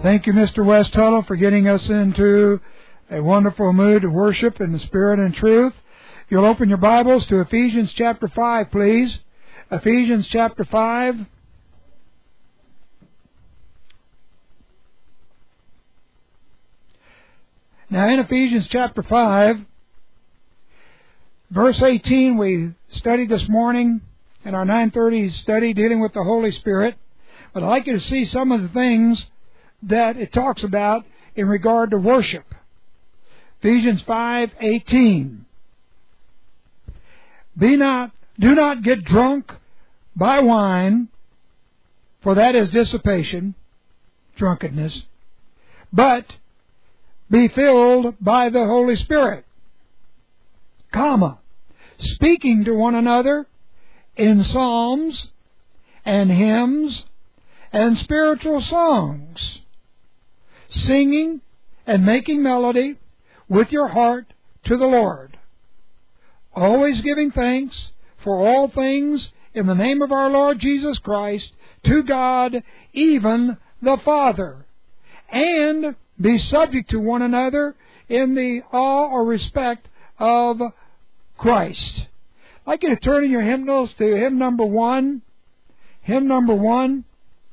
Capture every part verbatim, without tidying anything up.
Thank you, Mister West Tuttle, for getting us into a wonderful mood to worship in the Spirit and truth. You'll open your Bibles to Ephesians chapter five, please. Ephesians chapter five. Now, in Ephesians chapter five, verse eighteen, we studied this morning in our nine thirty study dealing with the Holy Spirit. But I'd like you to see some of the things that it talks about in regard to worship. Ephesians five eighteen. Be not, do not get drunk by wine, for that is dissipation, drunkenness, but be filled by the Holy Spirit, comma, speaking to one another in psalms and hymns and spiritual songs, singing and making melody with your heart to the Lord, always giving thanks for all things in the name of our Lord Jesus Christ to God, even the Father, and be subject to one another in the awe or respect of Christ. I'd like you to turn in your hymnals to hymn number one. Hymn number one.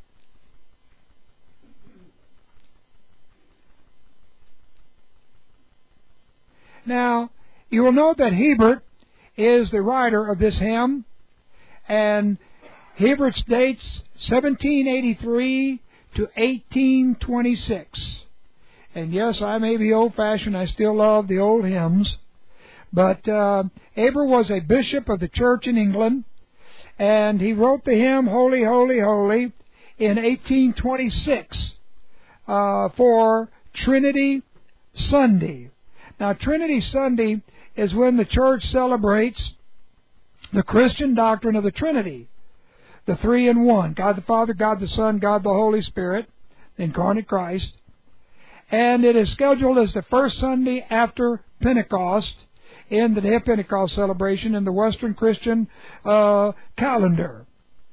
Now, you will note that Hebert is the writer of this hymn, and Hebert dates seventeen eighty-three to eighteen twenty-six. And yes, I may be old-fashioned, I still love the old hymns, but uh, Hebert was a bishop of the church in England, and he wrote the hymn, Holy, Holy, Holy, in eighteen twenty-six uh, for Trinity Sunday. Now, Trinity Sunday is when the church celebrates the Christian doctrine of the Trinity, the three in one, God the Father, God the Son, God the Holy Spirit, the incarnate Christ. And it is scheduled as the first Sunday after Pentecost in the Day of Pentecost celebration in the Western Christian uh, calendar.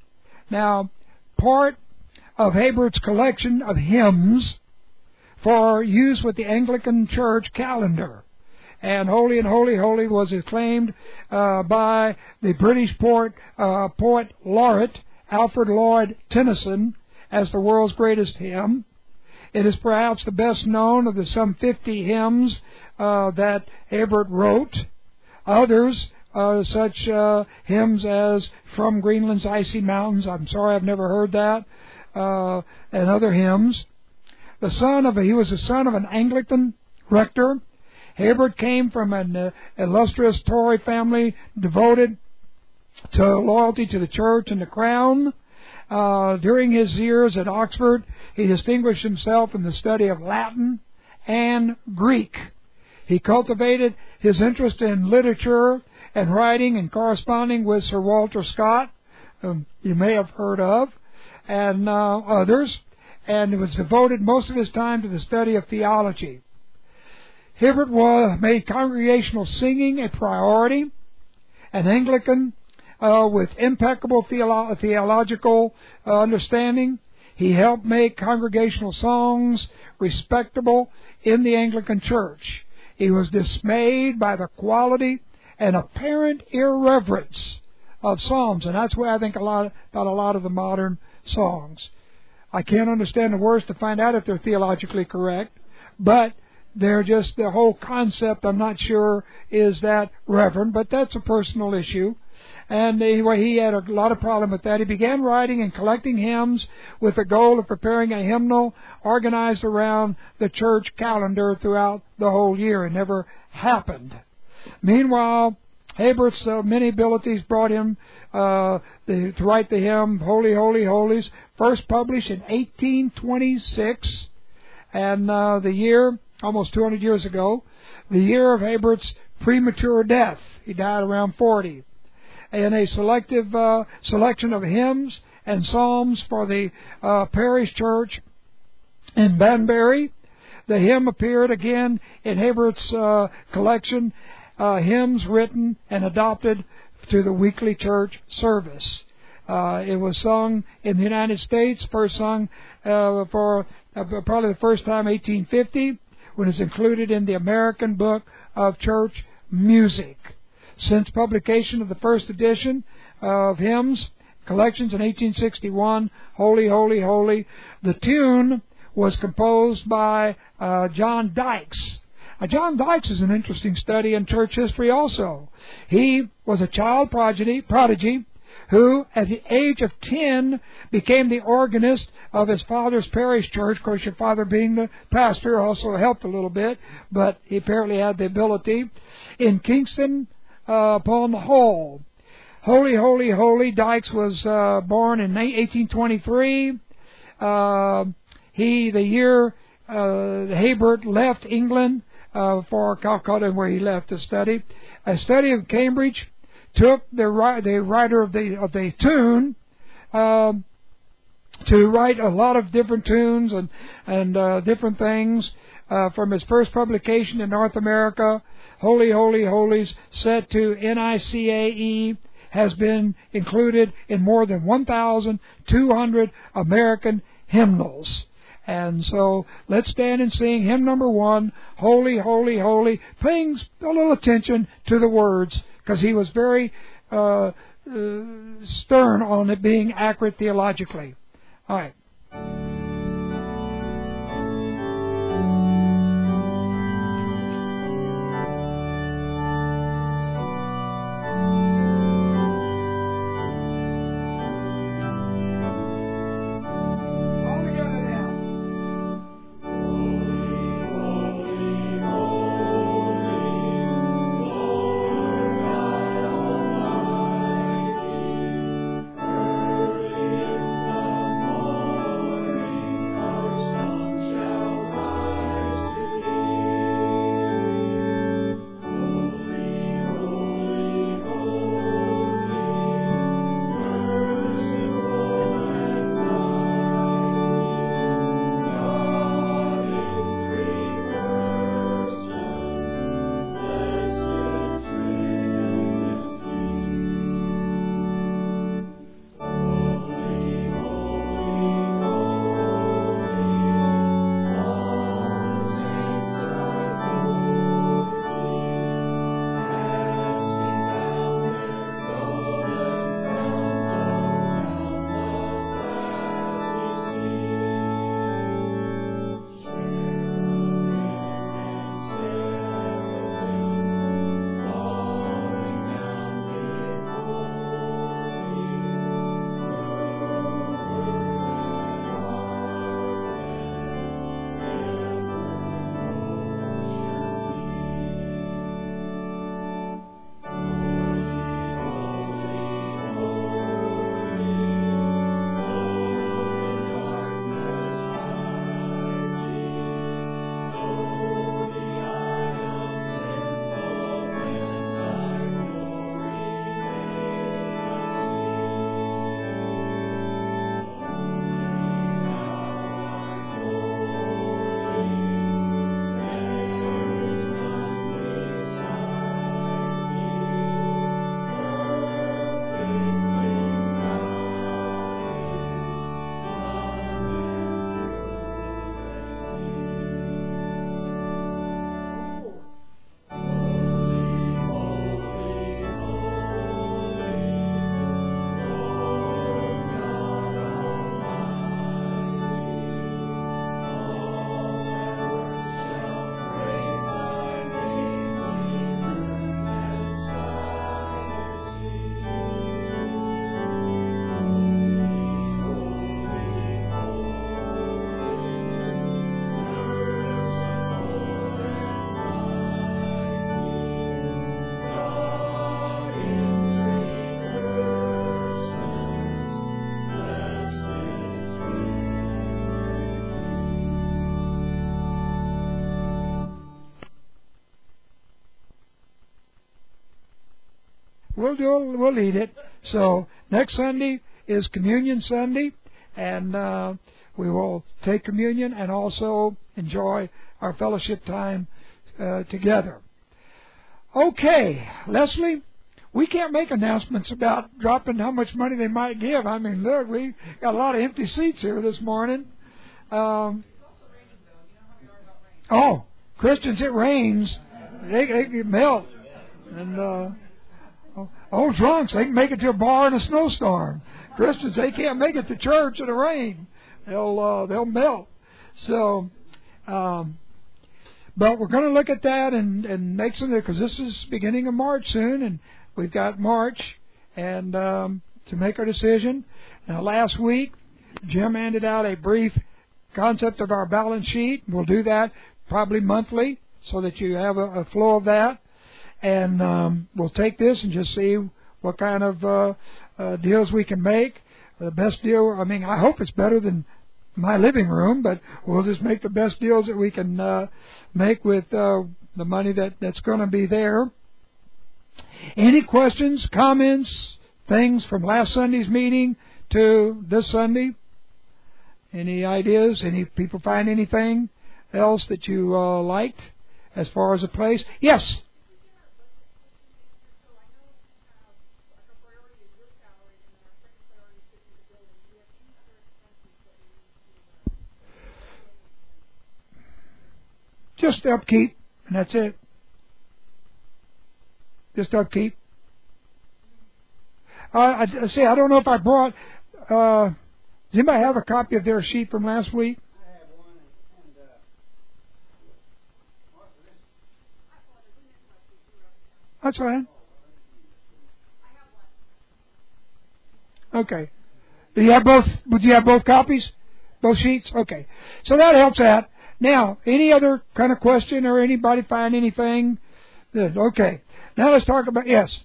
Now, part of Hebert's collection of hymns for use with the Anglican Church calendar. And Holy and Holy, Holy was acclaimed uh, by the British poet, uh, poet laureate Alfred Lloyd Tennyson as the world's greatest hymn. It is perhaps the best known of the some fifty hymns uh, that Hebert wrote. Others, uh, such uh, hymns as From Greenland's Icy Mountains, I'm sorry I've never heard that, uh, and other hymns. The son of a, he was the son of an Anglican rector. Hebert came from an uh, illustrious Tory family devoted to loyalty to the church and the crown. Uh, during his years at Oxford, he distinguished himself in the study of Latin and Greek. He cultivated his interest in literature and writing and corresponding with Sir Walter Scott, whom you may have heard of, and uh, others, and was devoted most of his time to the study of theology. Hebert was, made congregational singing a priority, an Anglican uh, with impeccable theolo- theological uh, understanding. He helped make congregational songs respectable in the Anglican Church. He was dismayed by the quality and apparent irreverence of psalms, and that's why I think a lot about a lot of the modern songs. I can't understand the words to find out if they're theologically correct, but they're just, the whole concept, I'm not sure, is that reverent, but that's a personal issue. And anyway, he had a lot of problem with that. He began writing and collecting hymns with the goal of preparing a hymnal organized around the church calendar throughout the whole year. It never happened. Meanwhile, Hebert's uh, many abilities brought him uh, the, to write the hymn, Holy, Holy, Holies, first published in eighteen twenty-six, and uh, the year, almost two hundred years ago, the year of Hebert's premature death. He died around forty. And a selective uh, selection of hymns and psalms for the uh, parish church in Banbury. The hymn appeared again in Hebert's uh, collection, uh, hymns written and adopted to the weekly church service. Uh, it was sung in the United States, first sung uh, for uh, probably the first time eighteen fifty, when it's included in the American Book of Church Music. Since publication of the first edition of hymns collections in eighteen sixty-one, Holy, Holy, Holy, the tune was composed by uh, John Dykes. Now, John Dykes is an interesting study in church history also. He was a child prodigy, prodigy who, at the age of ten, became the organist of his father's parish church. Of course, your father being the pastor also helped a little bit, but he apparently had the ability. In Kingston uh, upon the Hull, Holy, Holy, Holy, Dykes was uh, born in eighteen twenty-three. Uh, he, the year uh, Haybert left England uh, for Calcutta, where he left to study. A study of Cambridge took the, the writer of the of the tune uh, to write a lot of different tunes and and uh, different things uh, from his first publication in North America. Holy, Holy, Holies, set to N I C A E, has been included in more than one thousand two hundred American hymnals. And so let's stand and sing hymn number one, Holy, Holy, Holy, paying a little attention to the words, because he was very uh, uh, stern on it being accurate theologically. All right. We'll do. We'll lead it. So next Sunday is Communion Sunday, and uh, we will take communion and also enjoy our fellowship time uh, together. Okay, Leslie, we can't make announcements about dropping how much money they might give. I mean, look, we got a lot of empty seats here this morning. Um, Oh, Christians, it rains. They, they can melt. And uh, old drunks, they can make it to a bar in a snowstorm. Christians, they can't make it to church in the rain. They'll uh, they'll melt. So, um, but we're going to look at that and, and make some, because this is beginning of March soon, and we've got March and um, to make our decision. Now, last week, Jim handed out a brief concept of our balance sheet. We'll do that probably monthly so that you have a, a flow of that. And um, we'll take this and just see what kind of uh, uh, deals we can make. The best deal, I mean, I hope it's better than my living room, but we'll just make the best deals that we can uh, make with uh, the money that, that's going to be there. Any questions, comments, things from last Sunday's meeting to this Sunday? Any ideas? Any people find anything else that you uh, liked as far as a place? Yes. Just upkeep, and that's it. Just upkeep. Uh, I, I see. I don't know if I brought. Uh, does anybody have a copy of their sheet from last week? I have one, and, and uh, That's fine. Okay. Do you have both? Would you have both copies? Both sheets? Okay. So that helps out. Now, any other kind of question or anybody find anything? Good. Okay. Now let's talk about, yes.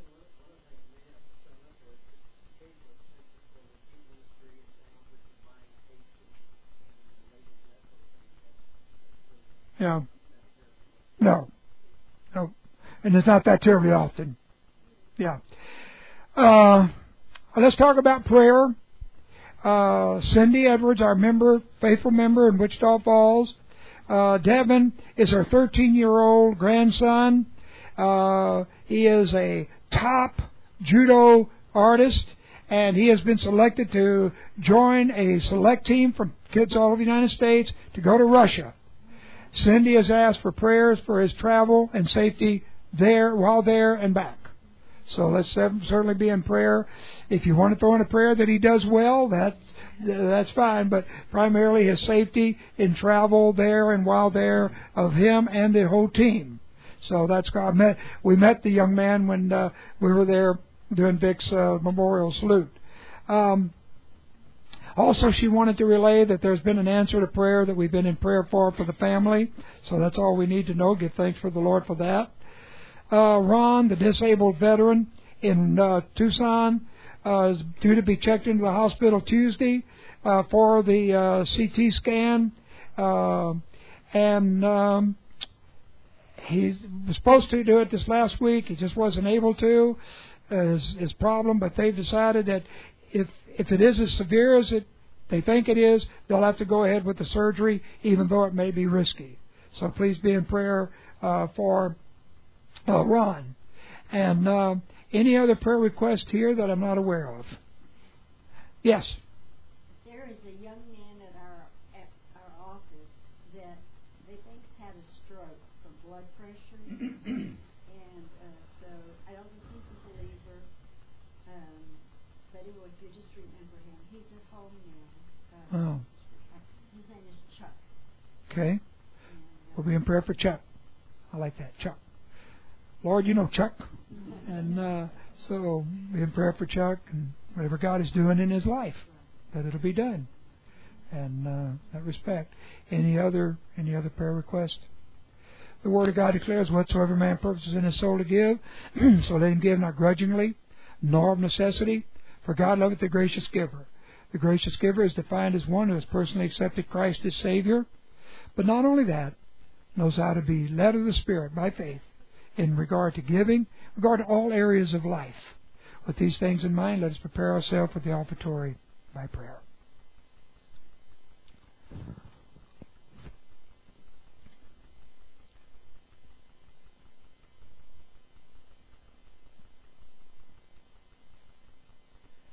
Yeah. No. No. And it's not that terribly often. Yeah. Uh, let's talk about prayer. Uh, Cindy Edwards, our member, faithful member in Wichita Falls. Uh, Devin is her thirteen-year-old grandson. Uh, he is a top judo artist, and he has been selected to join a select team from kids all over the United States to go to Russia. Cindy has asked for prayers for his travel and safety there, while there and back. So let's certainly be in prayer. If you want to throw in a prayer that he does well, that's that's fine. But primarily his safety in travel there and while there of him and the whole team. So that's God. Met we met the young man when uh, we were there doing Vic's uh, memorial salute. Um, also, she wanted to relay that there's been an answer to prayer that we've been in prayer for for the family. So that's all we need to know. Give thanks for the Lord for that. Uh, Ron, the disabled veteran in uh, Tucson, uh, is due to be checked into the hospital Tuesday uh, for the uh, C T scan, uh, and um, he was supposed to do it this last week. He just wasn't able to. Uh, his, his problem, but they've decided that if if it is as severe as it they think it is, they'll have to go ahead with the surgery, even though it may be risky. So please be in prayer uh, for. Uh, Ron. And uh, any other prayer request here that I'm not aware of? Yes. There is a young man at our at our office that they think's had a stroke for blood pressure, and uh, so I don't think he's a believer. Um, but anyway, if you just remember him, he's at home now. Uh, Oh. His name is Chuck. Okay. And, uh, We'll be in prayer for Chuck. I like that, Chuck. Lord, you know Chuck. And uh, so be in prayer for Chuck and whatever God is doing in his life, that it'll be done. And uh, that respect. Any other any other prayer request? The Word of God declares, whatsoever man purposes in his soul to give, so let him give not grudgingly, nor of necessity, for God loveth the gracious giver. The gracious giver is defined as one who has personally accepted Christ as Savior, but not only that, knows how to be led of the Spirit by faith in regard to giving, regard to all areas of life. With these things in mind, let us prepare ourselves for the offertory by prayer.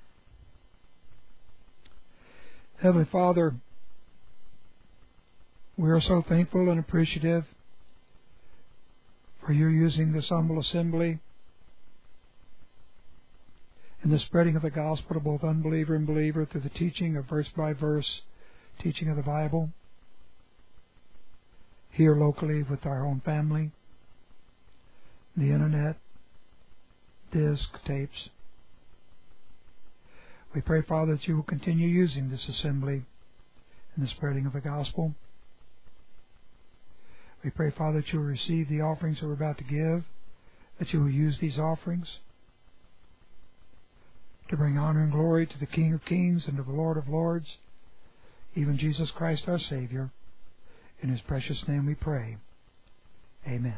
Heavenly Father, We are so thankful and appreciative for your using this humble assembly in the spreading of the gospel to both unbeliever and believer through the teaching of verse by verse teaching of the Bible here locally with our own family, the internet, disc, tapes. We pray, Father, that you will continue using this assembly in the spreading of the gospel. We pray, Father, that you will receive the offerings that we're about to give, that you will use these offerings to bring honor and glory to the King of Kings and to the Lord of Lords, even Jesus Christ our Savior. In His precious name we pray. Amen.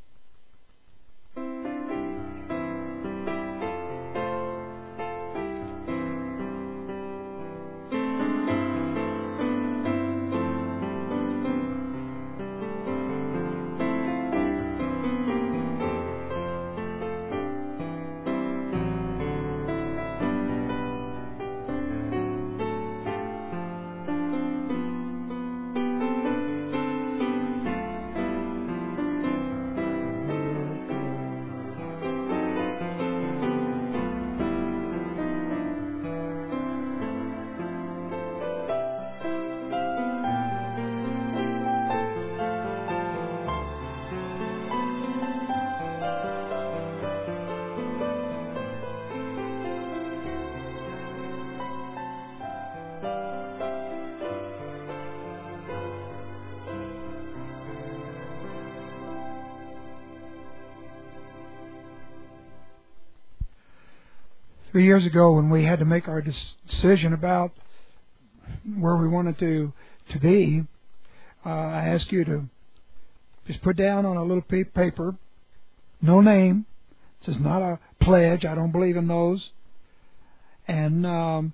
Three years ago, when we had to make our decision about where we wanted to to be, uh, I asked you to just put down on a little piece of paper, no name. This is not a pledge. I don't believe in those. And um,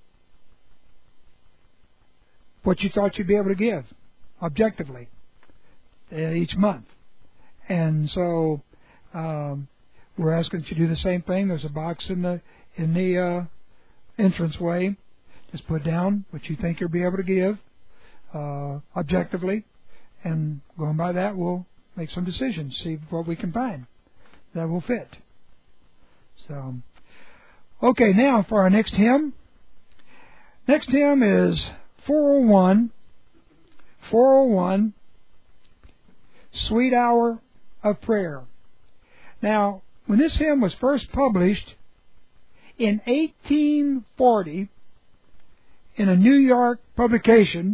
what you thought you'd be able to give, objectively, uh, each month. And so um, we're asking you to do the same thing. There's a box in the in the uh, entranceway. Just put down what you think you'll be able to give uh, objectively, and going by that, we'll make some decisions, see what we can find that will fit. So, okay, now for our next hymn. Next hymn is four oh one, four oh one, Sweet Hour of Prayer. Now, when this hymn was first published in eighteen forty, in a New York publication,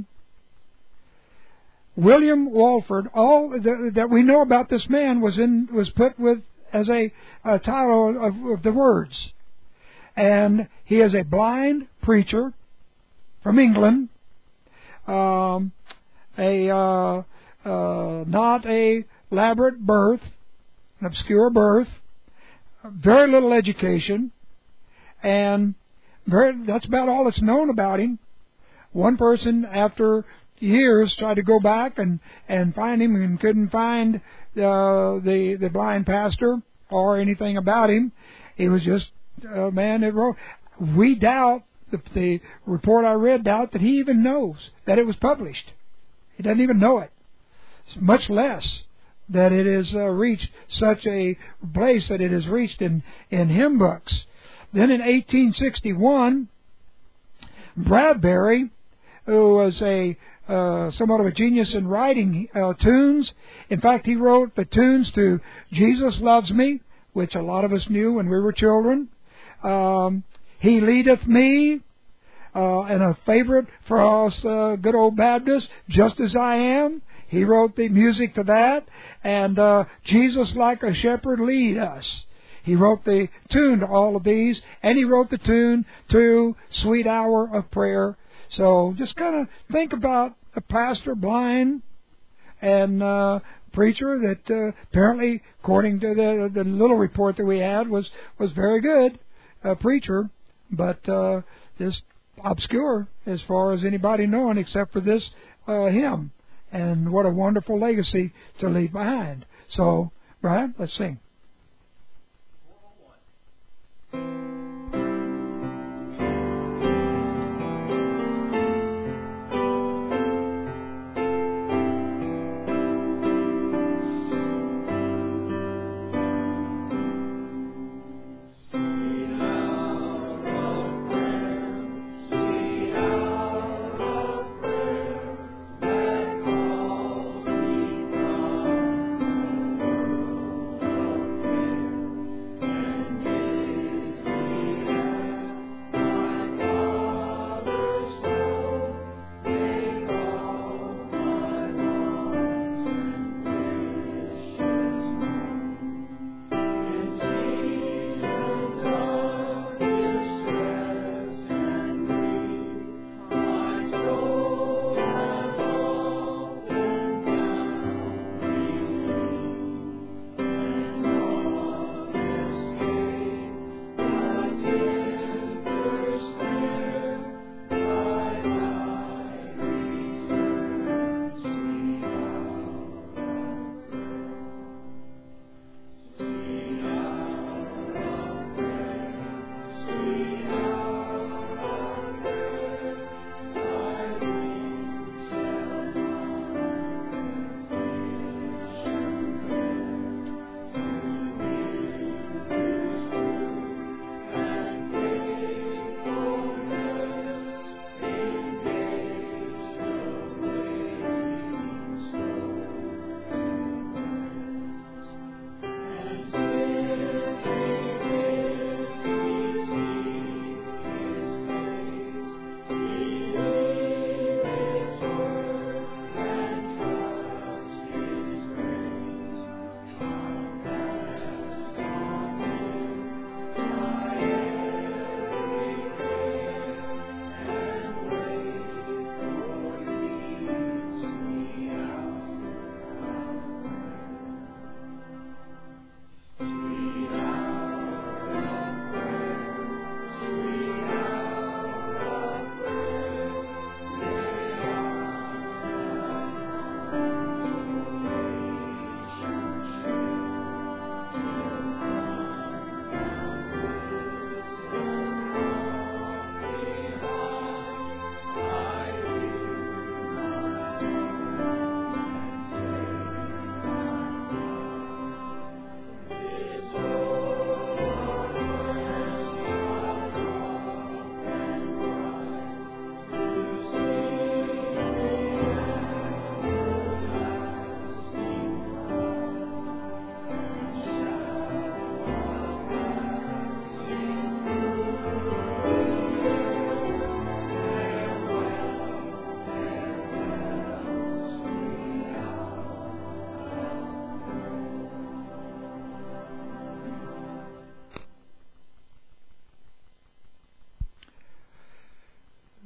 William Walford, all the, that we know about this man was in was put with as a, a title of, of the words. And he is a blind preacher from England, um, a uh, uh, not a elaborate birth, an obscure birth, very little education. And very, that's about all that's known about him. One person, after years, tried to go back and, and find him and couldn't find uh, the the blind pastor or anything about him. He was just a man that wrote. We doubt, the, the report I read doubt that he even knows that it was published. He doesn't even know it. Much less that it has uh, reached such a place that it has reached in, in hymn books. Then in eighteen sixty-one, Bradbury, who was a uh, somewhat of a genius in writing uh, tunes. In fact, he wrote the tunes to Jesus Loves Me, which a lot of us knew when we were children. Um, He Leadeth Me, uh, and a favorite for us uh, good old Baptists, Just As I Am. He wrote the music to that. And uh, Jesus Like a Shepherd Lead Us. He wrote the tune to all of these, and he wrote the tune to Sweet Hour of Prayer. So just kind of think about a pastor, blind, and uh, preacher that uh, apparently, according to the, the little report that we had, was, was very good, uh, preacher, but uh, just obscure as far as anybody knowing except for this uh, hymn. And what a wonderful legacy to leave behind. So, Brian, let's sing.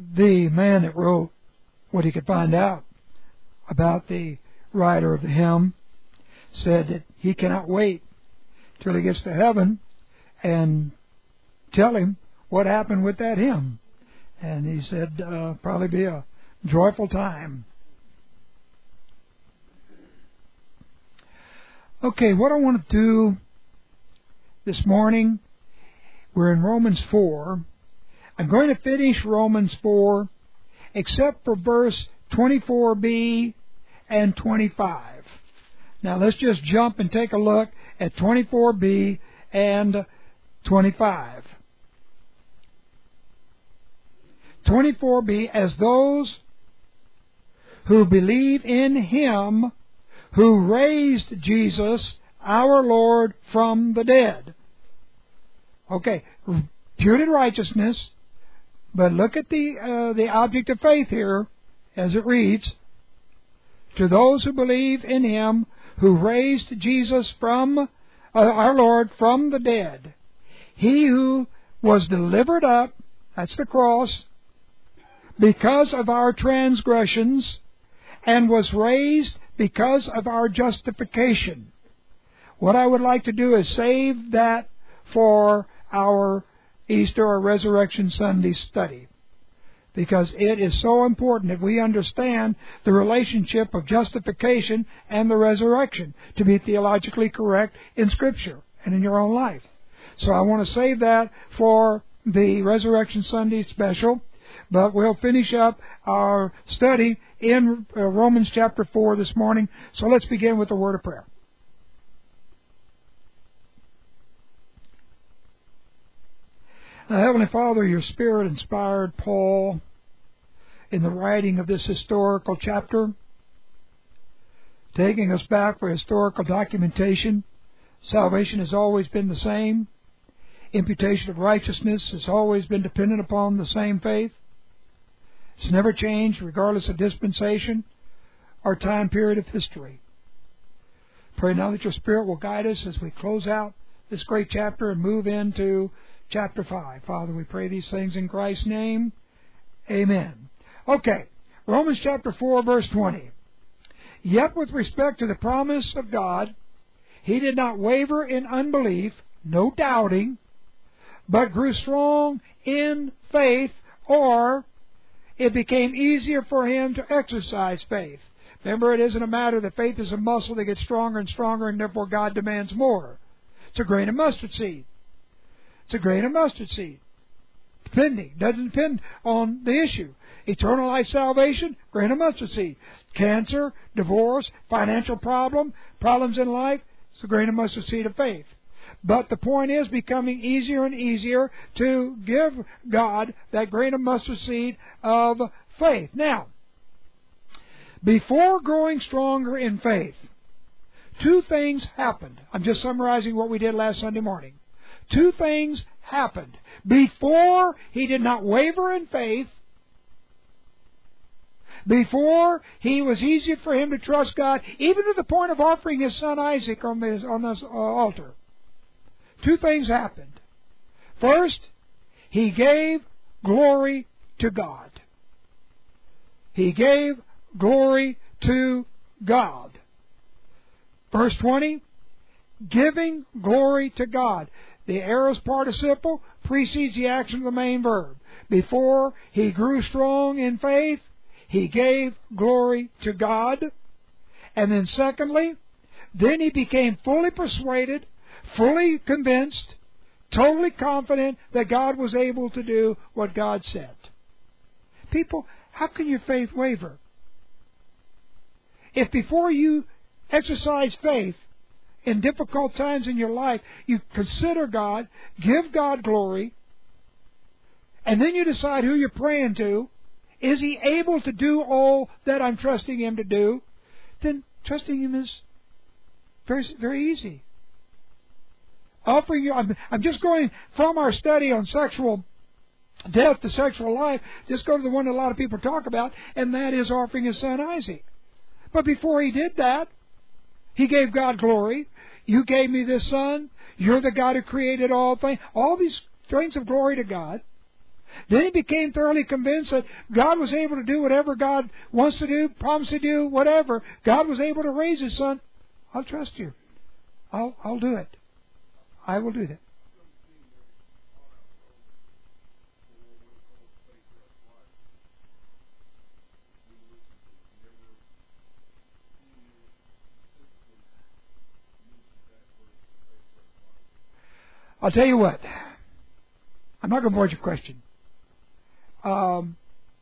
the man that wrote what he could find out about the writer of the hymn said that he cannot wait till he gets to heaven and tell him what happened with that hymn. And he said uh, probably be a joyful time. Okay, what I want to do this morning, we're in Romans four. I'm going to finish Romans four except for verse twenty-four b and twenty-five. Now let's just jump and take a look at twenty-four b and twenty-five. twenty-four b, as those who believe in Him who raised Jesus, our Lord, from the dead. Okay, imputed righteousness, but look at the uh, the object of faith here, as it reads, to those who believe in Him who raised Jesus from uh, our Lord from the dead. He who was delivered up, that's the cross, because of our transgressions, and was raised because of our justification. What I would like to do is save that for our Easter or Resurrection Sunday study, because it is so important that we understand the relationship of justification and the resurrection to be theologically correct in Scripture and in your own life. So I want to save that for the Resurrection Sunday special, but we'll finish up our study in uh, Romans chapter four this morning. So let's begin with a word of prayer. Now, Heavenly Father, your Spirit inspired Paul in the writing of this historical chapter, taking us back for historical documentation. Salvation has always been the same. Imputation of righteousness has always been dependent upon the same faith. It's never changed, regardless of dispensation or time period of history. Pray now that your Spirit will guide us as we close out this great chapter and move into chapter five. Father, we pray these things in Christ's name. Amen. Okay, Romans chapter four, verse twenty. Yet with respect to the promise of God, he did not waver in unbelief, no doubting, but grew strong in faith, or it became easier for him to exercise faith. Remember, it isn't a matter that faith is a muscle that gets stronger and stronger, and therefore God demands more. It's a grain of mustard seed. It's a grain of mustard seed. Depending. Doesn't depend on the issue. Eternal life salvation, grain of mustard seed. Cancer, divorce, financial problem, problems in life, it's a grain of mustard seed of faith. But the point is becoming easier and easier to give God that grain of mustard seed of faith. Now, before growing stronger in faith, two things happened. I'm just summarizing what we did last Sunday morning. Two things happened. Before he did not waver in faith, before he was easier for him to trust God, even to the point of offering his son Isaac on this, on this uh, altar. Two things happened. First, he gave glory to God. He gave glory to God. Verse twenty, giving glory to God. The aorist participle precedes the action of the main verb. Before he grew strong in faith, he gave glory to God. And then secondly, then he became fully persuaded, fully convinced, totally confident that God was able to do what God said. People, how can your faith waver? If before you exercise faith in difficult times in your life, you consider God, give God glory, and then you decide who you're praying to, is He able to do all that I'm trusting Him to do? Then trusting Him is very, very easy. Offering you, I'm, I'm just going from our study on sexual death to sexual life, just go to the one that a lot of people talk about, and that is offering His son Isaac. But before He did that, He gave God glory. You gave me this son. You're the God who created all things. All these things of glory to God. Then he became thoroughly convinced that God was able to do whatever God wants to do, promised to do, whatever. God was able to raise His Son. I'll trust you. I'll, I'll do it. I will do that. I'll tell you what. I'm not going to avoid your question. Um,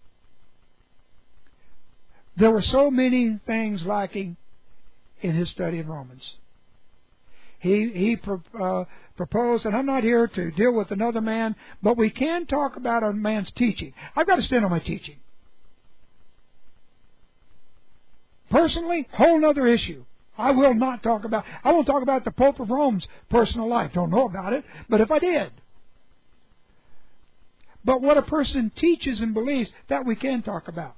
there were so many things lacking in his study of Romans. He he pro, uh, proposed, and I'm not here to deal with another man, but we can talk about a man's teaching. I've got to stand on my teaching. Personally, whole other issue. I will not talk about, I won't talk about the Pope of Rome's personal life. Don't know about it, but if I did. But what a person teaches and believes, that we can talk about.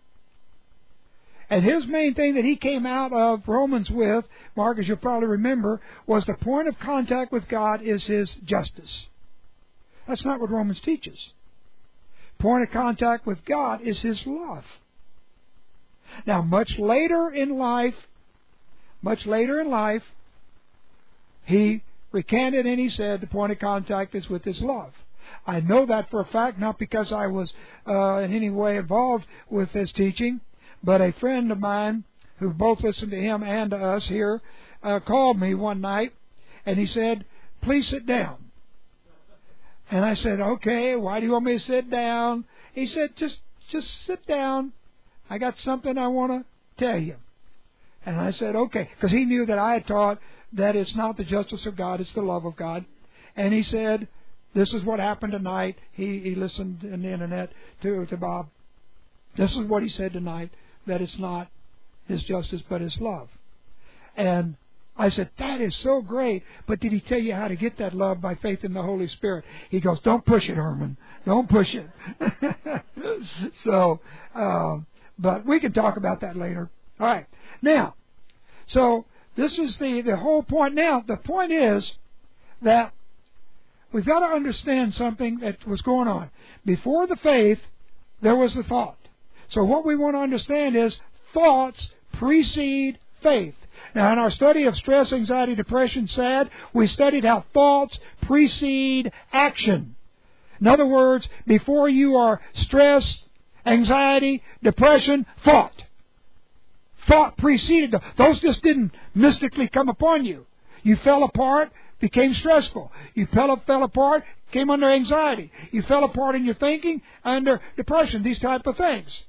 And his main thing that he came out of Romans with, Mark, as you'll probably remember, was the point of contact with God is His justice. That's not what Romans teaches. Point of contact with God is His love. Now, much later in life, much later in life, he recanted and he said the point of contact is with His love. I know that for a fact, not because I was uh, in any way involved with his teaching, but a friend of mine who both listened to him and to us here uh, called me one night and he said, "Please sit down." And I said, "Okay, why do you want me to sit down?" He said, just just sit down. I got something I want to tell you. And I said, okay, because he knew that I had taught that it's not the justice of God, it's the love of God. And he said, this is what happened tonight. He, he listened on the internet to, to Bob. This is what he said tonight, that it's not His justice but His love. And I said, that is so great, but did he tell you how to get that love by faith in the Holy Spirit? He goes, don't push it, Herman. Don't push it. so, um, but we can talk about that later. All right. Now, so this is the, the whole point. Now, the point is that we've got to understand something that was going on. Before the faith, there was the thought. So what we want to understand is thoughts precede faith. Now, in our study of stress, anxiety, depression, sad, we studied how thoughts precede action. In other words, before you are stressed, anxiety, depression, thought. Thought preceded them. Those just didn't mystically come upon you. You fell apart, became stressful. You fell, fell apart, came under anxiety. You fell apart in your thinking, under depression, these type of things.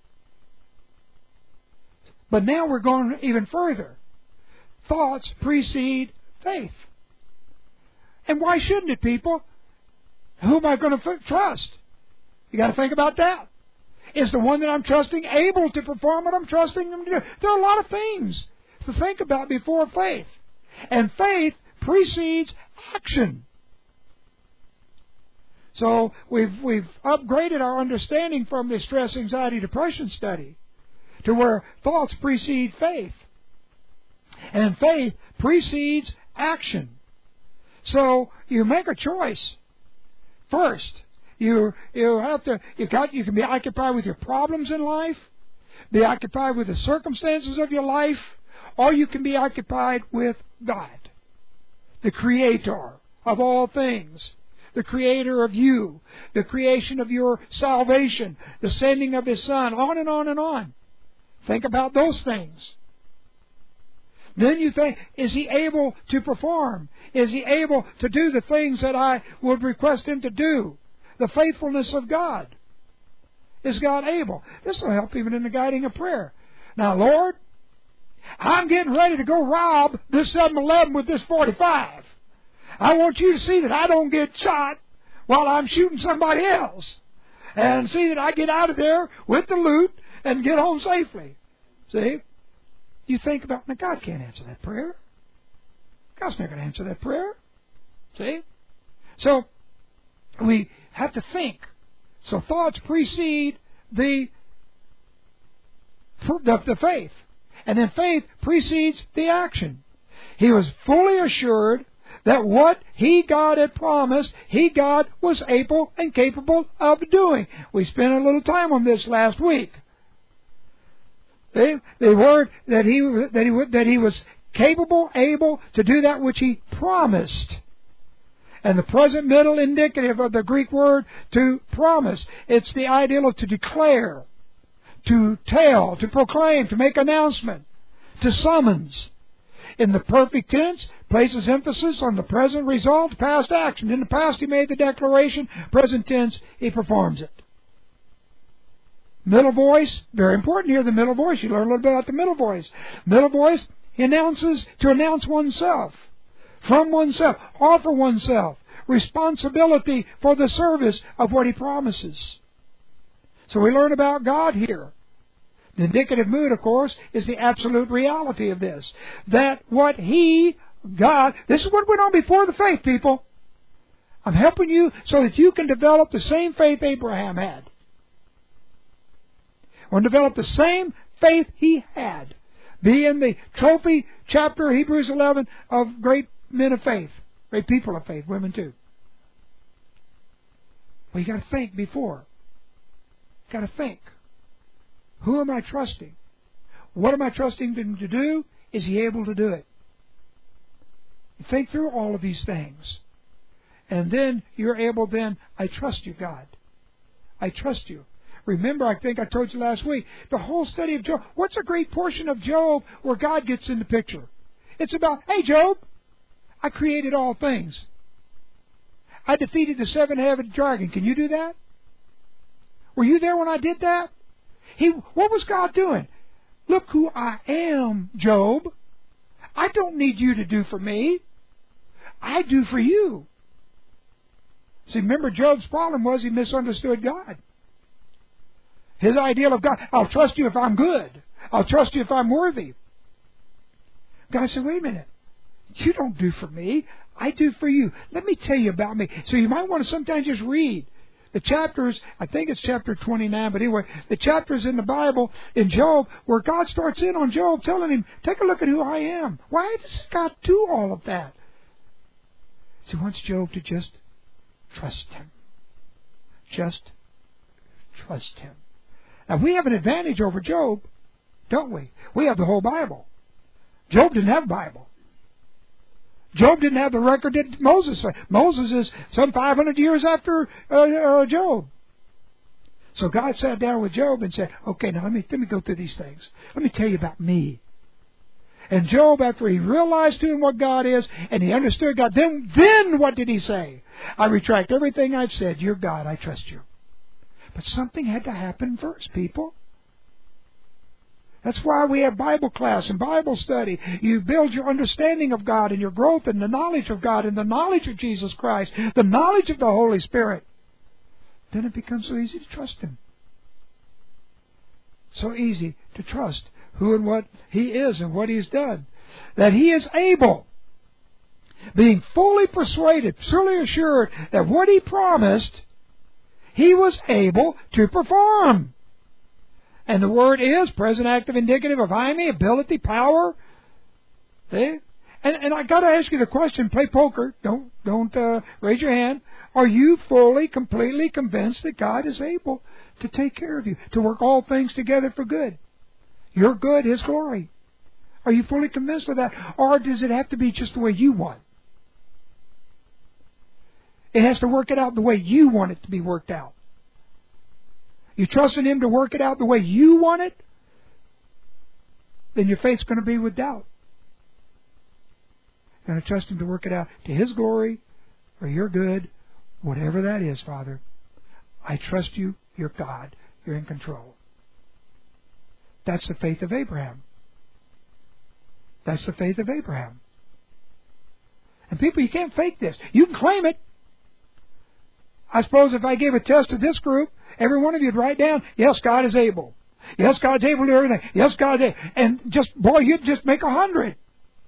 But now we're going even further. Thoughts precede faith. And why shouldn't it, people? Who am I going to trust? You got to think about that. Is the one that I'm trusting able to perform what I'm trusting them to do? There are a lot of things to think about before faith. And faith precedes action. So we've we've upgraded our understanding from the stress, anxiety, depression study to where thoughts precede faith. And faith precedes action. So you make a choice. First, you you have to you got you can be occupied with your problems in life, be occupied with the circumstances of your life, or you can be occupied with God, the Creator of all things, the Creator of you, the creation of your salvation, the sending of His Son, on and on and on. Think about those things. Then you think, is He able to perform? Is He able to do the things that I would request Him to do? The faithfulness of God. Is God able? This will help even in the guiding of prayer. Now, Lord, I'm getting ready to go rob this seven eleven with this forty-five. I want you to see that I don't get shot while I'm shooting somebody else. And see that I get out of there with the loot and get home safely. See? You think about, now God can't answer that prayer. God's not going to answer that prayer. See? So, we have to think. So thoughts precede the, the, the faith. And then faith precedes the action. He was fully assured that what He, God, had promised, He, God, was able and capable of doing. We spent a little time on this last week. The, the word that he, that, he, that he was capable, able to do that which He promised. And the present middle indicative of the Greek word to promise. It's the ideal of to declare, to tell, to proclaim, to make announcement, to summons. In the perfect tense, places emphasis on the present result, past action. In the past, He made the declaration. Present tense, He performs it. Middle voice, very important here, the middle voice. You learn a little bit about the middle voice. Middle voice announces, to announce oneself. From oneself, offer oneself, responsibility for the service of what He promises. So we learn about God here. The indicative mood, of course, is the absolute reality of this. That what He, God, this is what went on before the faith, people. I'm helping you so that you can develop the same faith Abraham had. Or develop the same faith he had. Be in the trophy chapter, Hebrews eleven, of great men of faith. Great people of faith, women too. Well, you got to think before. Got to think. Who am I trusting? What am I trusting Him to do? Is He able to do it? Think through all of these things. And then you're able then, I trust you, God. I trust you. Remember, I think I told you last week, the whole study of Job. What's a great portion of Job where God gets in the picture? It's about, hey, Job, I created all things. I defeated the seven-headed dragon. Can you do that? Were you there when I did that? He, what was God doing? Look who I am, Job. I don't need you to do for me. I do for you. See, remember, Job's problem was he misunderstood God. His ideal of God, I'll trust you if I'm good. I'll trust you if I'm worthy. God said, wait a minute. You don't do for me. I do for you. Let me tell you about me. So you might want to sometimes just read the chapters. I think it's chapter twenty-nine, but anyway, the chapters in the Bible, in Job, where God starts in on Job, telling him, take a look at who I am. Why does God do all of that? He wants Job to just trust Him. Just trust Him. Now, we have an advantage over Job, don't we? We have the whole Bible. Job didn't have a Bible. Job didn't have the record that Moses had. Moses is some five hundred years after uh, uh, Job. So God sat down with Job and said, okay, now let me, let me go through these things. Let me tell you about me. And Job, after he realized to him what God is, and he understood God, then, then what did he say? I retract everything I've said. You're God. I trust you. But something had to happen first, people. That's why we have Bible class and Bible study. You build your understanding of God and your growth in the knowledge of God and the knowledge of Jesus Christ, the knowledge of the Holy Spirit. Then it becomes so easy to trust Him. So easy to trust who and what He is and what He's done. That He is able, being fully persuaded, fully assured that what He promised, He was able to perform. And the word is present active indicative of hyme, ability, power. See? And, and I got to ask you the question, play poker, don't, don't uh, raise your hand. Are you fully, completely convinced that God is able to take care of you, to work all things together for good? Your good, His glory. Are you fully convinced of that? Or does it have to be just the way you want? It has to work it out the way you want it to be worked out. You trust in Him to work it out the way you want it, then your faith's going to be with doubt. You're going to trust Him to work it out to His glory or your good, whatever that is, Father. I trust you. You're God. You're in control. That's the faith of Abraham. That's the faith of Abraham. And people, you can't fake this. You can claim it. I suppose if I gave a test to this group, every one of you would write down, yes, God is able. Yes, God's able to do everything. Yes, God's able. And just, boy, you'd just make a hundred.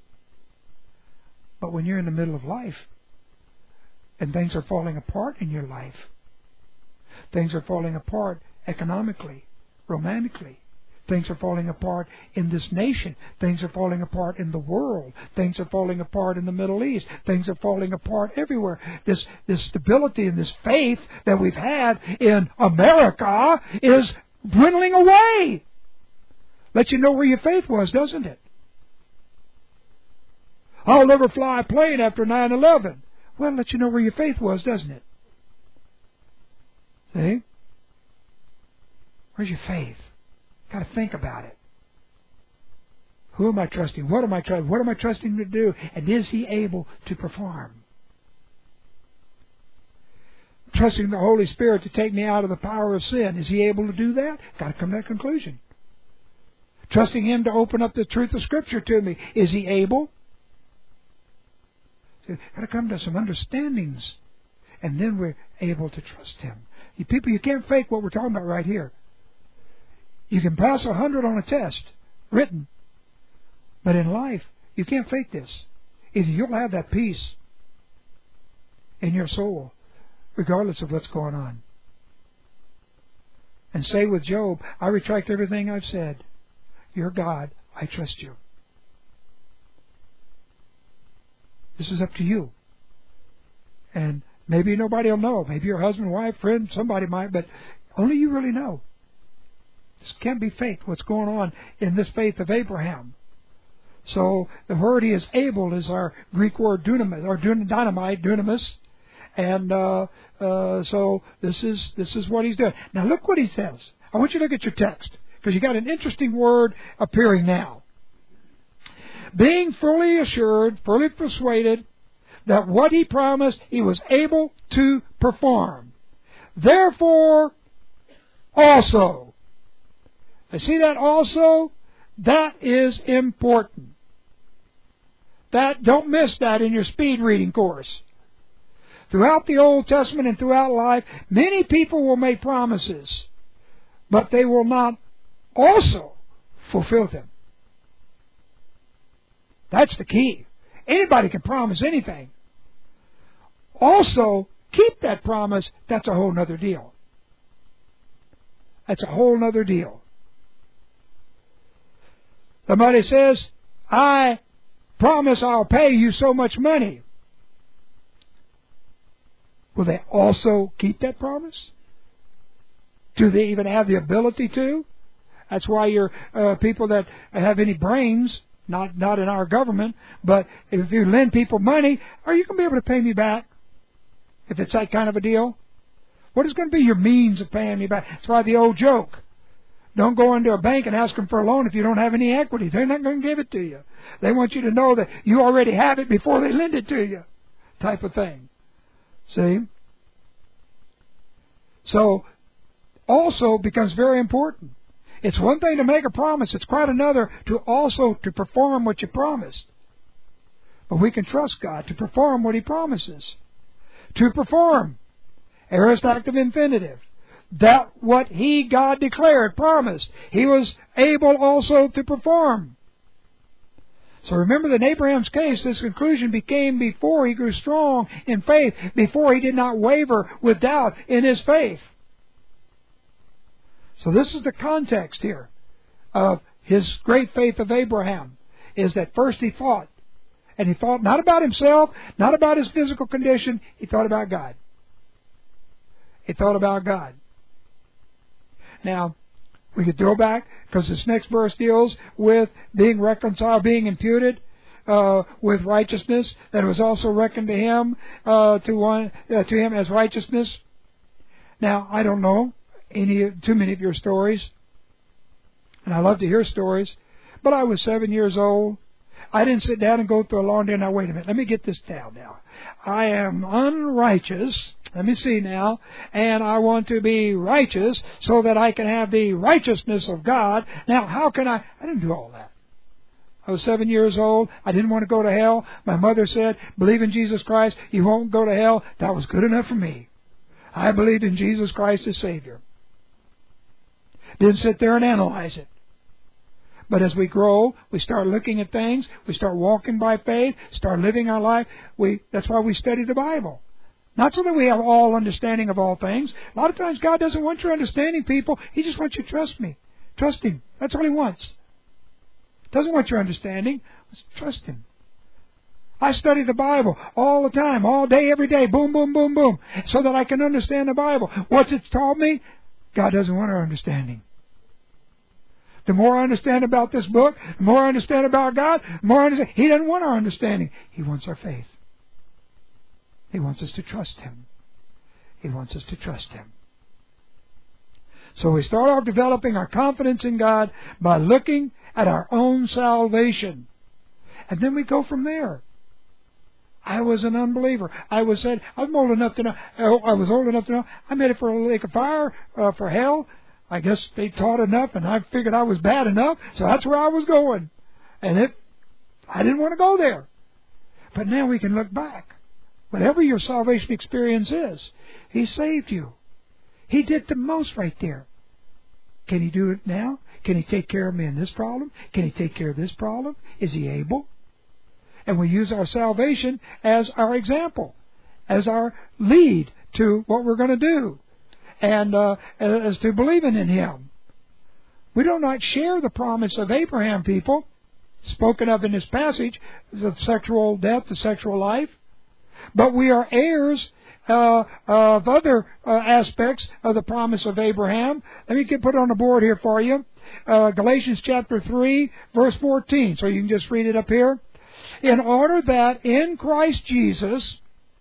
But when you're in the middle of life, and things are falling apart in your life, things are falling apart economically, romantically, Things are falling apart in this nation. Things are falling apart in the world. Things are falling apart in the Middle East. Things are falling apart everywhere. This, this stability and this faith that we've had in America is dwindling away. Let you know where your faith was, doesn't it? I'll never fly a plane after nine eleven. Well, let you know where your faith was, doesn't it? See? Where's your faith? Got to think about it. Who am I trusting? What am I trusting? What am I trusting him to do? And is he able to perform? Trusting the Holy Spirit to take me out of the power of sin. Is he able to do that? Got to come to that conclusion. Trusting him to open up the truth of Scripture to me. Is he able? Got to come to some understandings. And then we're able to trust him. You people, you can't fake what we're talking about right here. You can pass a hundred on a test, written. But in life, you can't fake this. Either you'll have that peace in your soul, regardless of what's going on. And say with Job, I retract everything I've said. You're God. I trust you. This is up to you. And maybe nobody will know. Maybe your husband, wife, friend, somebody might, but only you really know. This can't be faked, what's going on in this faith of Abraham. So the word he is able is our Greek word dunamis, or dynamite, dunamis. And uh, uh, so this is this is what he's doing. Now look what he says. I want you to look at your text, because you got an interesting word appearing now. Being fully assured, fully persuaded, that what he promised he was able to perform. Therefore, also. I see that also? That is important. That, don't miss that in your speed reading course. Throughout the Old Testament and throughout life, many people will make promises, but they will not also fulfill them. That's the key. Anybody can promise anything. Also, keep that promise. That's a whole other deal. That's a whole other deal. Somebody says, I promise I'll pay you so much money. Will they also keep that promise? Do they even have the ability to? That's why your uh, people that have any brains, not not in our government, but if you lend people money, are you going to be able to pay me back? If it's that kind of a deal? What is going to be your means of paying me back? That's why the old joke. Don't go into a bank and ask them for a loan if you don't have any equity. They're not going to give it to you. They want you to know that you already have it before they lend it to you, type of thing. See? So, also becomes very important. It's one thing to make a promise. It's quite another to also to perform what you promised. But we can trust God to perform what He promises. To perform. Aorist active infinitive. That what He, God, declared, promised, He was able also to perform. So remember that in Abraham's case, this conclusion became before he grew strong in faith, before he did not waver with doubt in his faith. So this is the context here of his great faith of Abraham, is that first he thought, and he thought not about himself, not about his physical condition, he thought about God. He thought about God. Now, we could throw back, because this next verse deals with being reconciled, being imputed uh, with righteousness, that it was also reckoned to him, uh, to one, uh, to him as righteousness. Now, I don't know any too many of your stories, and I love to hear stories, but I was seven years old. I didn't sit down and go through a long day. Now, wait a minute. Let me get this down now. I am unrighteous. Let me see now. And I want to be righteous so that I can have the righteousness of God. Now, how can I? I didn't do all that. I was seven years old. I didn't want to go to hell. My mother said, believe in Jesus Christ. You won't go to hell. That was good enough for me. I believed in Jesus Christ as Savior. Didn't sit there and analyze it. But as we grow, we start looking at things, we start walking by faith, start living our life. We that's why we study the Bible. Not so that we have all understanding of all things. A lot of times God doesn't want your understanding, people. He just wants you to trust me. Trust Him. That's all He wants. Doesn't want your understanding. Just trust Him. I study the Bible all the time, all day, every day, boom, boom, boom, boom, so that I can understand the Bible. What's it taught me? God doesn't want our understanding. The more I understand about this book, the more I understand about God, the more I understand. He doesn't want our understanding. He wants our faith. He wants us to trust Him. He wants us to trust Him. So we start off developing our confidence in God by looking at our own salvation. And then we go from there. I was an unbeliever. I was said, I'm old enough to know, I was old enough to know, I'm headed for a lake of fire, uh, for hell. I guess they taught enough, and I figured I was bad enough, so that's where I was going. And it, I didn't want to go there. But now we can look back. Whatever your salvation experience is, He saved you. He did the most right there. Can He do it now? Can He take care of me in this problem? Can He take care of this problem? Is He able? And we use our salvation as our example, as our lead to what we're going to do, and uh, as to believing in Him. We do not share the promise of Abraham, people, spoken of in this passage, the sexual death, the sexual life, but we are heirs uh, of other uh, aspects of the promise of Abraham. Let me get put it on the board here for you. Uh, Galatians chapter three, verse fourteen. So you can just read it up here. In order that in Christ Jesus,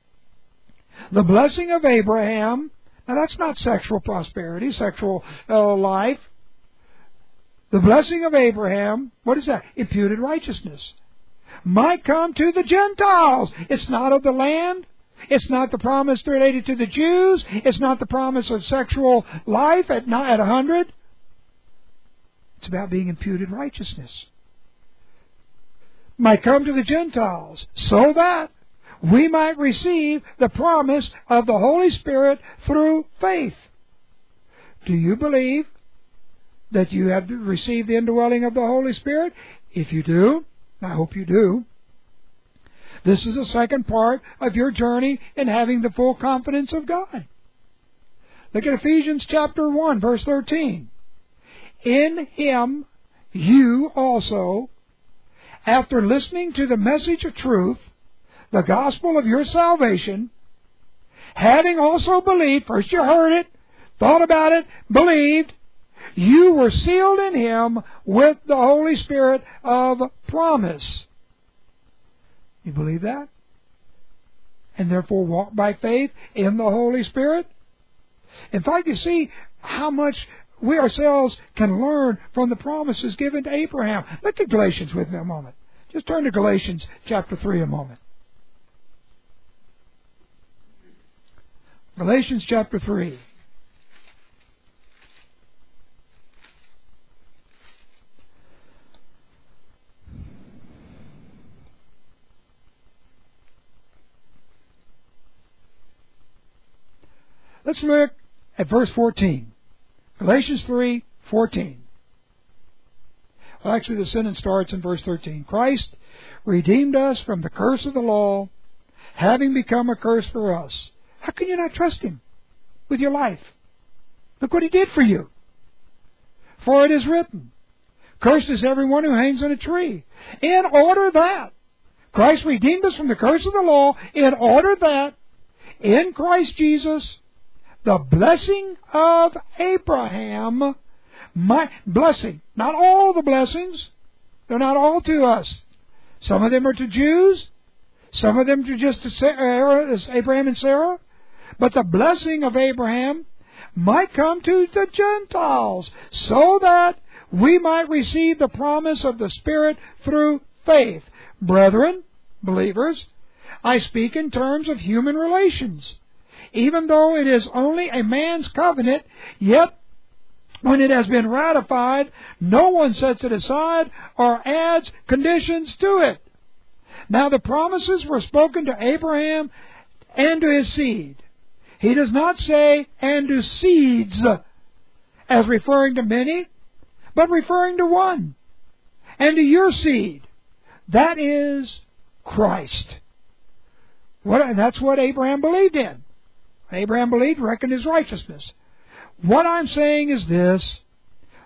the blessing of Abraham, now that's not sexual prosperity, sexual uh, life. The blessing of Abraham, what is that? Imputed righteousness. Might come to the Gentiles. It's not of the land. It's not the promise related to the Jews. It's not the promise of sexual life at at a hundred. It's about being imputed righteousness. Might come to the Gentiles, so that we might receive the promise of the Holy Spirit through faith. Do you believe that you have received the indwelling of the Holy Spirit? If you do, I hope you do, this is the second part of your journey in having the full confidence of God. Look at Ephesians chapter one, verse thirteen. In Him you also, after listening to the message of truth, the gospel of your salvation, having also believed, first you heard it, thought about it, believed, you were sealed in Him with the Holy Spirit of promise. You believe that? And therefore walk by faith in the Holy Spirit? In fact, you see how much we ourselves can learn from the promises given to Abraham. Look at Galatians with me a moment. Just turn to Galatians chapter three a moment. Galatians chapter three. Let's look at verse fourteen. Galatians three fourteen. Well, actually, the sentence starts in verse thirteen. Christ redeemed us from the curse of the law, having become a curse for us. How can you not trust Him with your life? Look what He did for you. For it is written, cursed is everyone who hangs on a tree. In order that Christ redeemed us from the curse of the law, in order that in Christ Jesus the blessing of Abraham, my blessing, not all the blessings, they're not all to us. Some of them are to Jews, some of them are just to Sarah, Abraham and Sarah, but the blessing of Abraham might come to the Gentiles, so that we might receive the promise of the Spirit through faith. Brethren, believers, I speak in terms of human relations. Even though it is only a man's covenant, yet when it has been ratified, no one sets it aside or adds conditions to it. Now the promises were spoken to Abraham and to his seed. He does not say, and to seeds, as referring to many, but referring to one, and to your seed. That is Christ. What, and that's what Abraham believed in. Abraham believed, reckoned his righteousness. What I'm saying is this: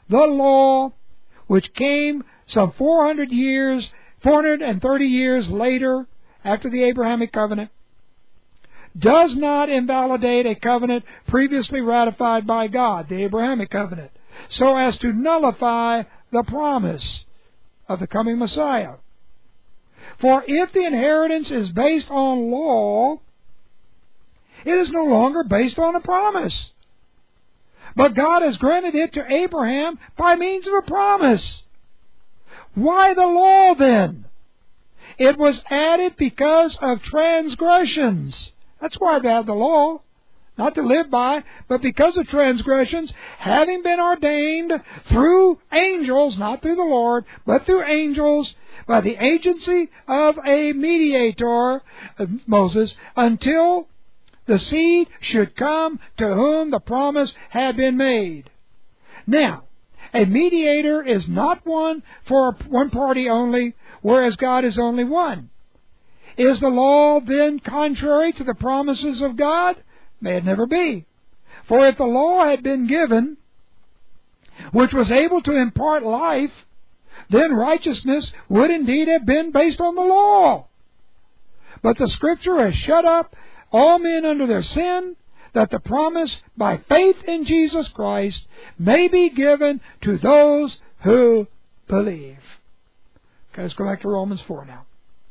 the law, which came some four hundred years, four hundred thirty years later after the Abrahamic covenant, does not invalidate a covenant previously ratified by God, the Abrahamic covenant, so as to nullify the promise of the coming Messiah. For if the inheritance is based on law, it is no longer based on a promise. But God has granted it to Abraham by means of a promise. Why the law then? It was added because of transgressions. That's why they have the law. Not to live by, but because of transgressions, having been ordained through angels, not through the Lord, but through angels, by the agency of a mediator, Moses, until the seed should come to whom the promise had been made. Now, a mediator is not one for one party only, whereas God is only one. Is the law then contrary to the promises of God? May it never be. For if the law had been given, which was able to impart life, then righteousness would indeed have been based on the law. But the Scripture has shut up all men under their sin, that the promise by faith in Jesus Christ may be given to those who believe. Okay, let's go back to Romans four now.